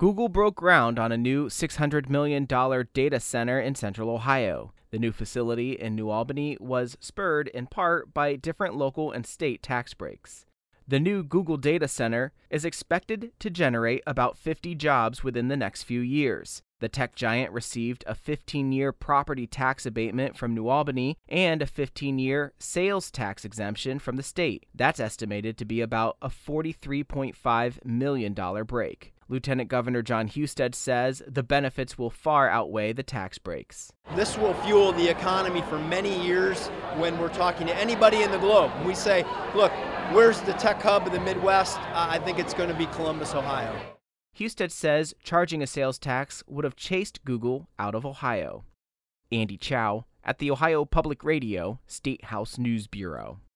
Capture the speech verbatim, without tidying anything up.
Google broke ground on a new six hundred million dollars data center in central Ohio. The new facility in New Albany was spurred in part by different local and state tax breaks. The new Google data center is expected to generate about fifty jobs within the next few years. The tech giant received a fifteen-year property tax abatement from New Albany and a fifteen-year sales tax exemption from the state. That's estimated to be about a forty-three point five million dollars break. Lieutenant Governor Jon Husted says the benefits will far outweigh the tax breaks. This will fuel the economy for many years. When we're talking to anybody in the globe, we say, look, where's the tech hub of the Midwest? Uh, I think it's going to be Columbus, Ohio. Husted says charging a sales tax would have chased Google out of Ohio. Andy Chow at the Ohio Public Radio State House News Bureau.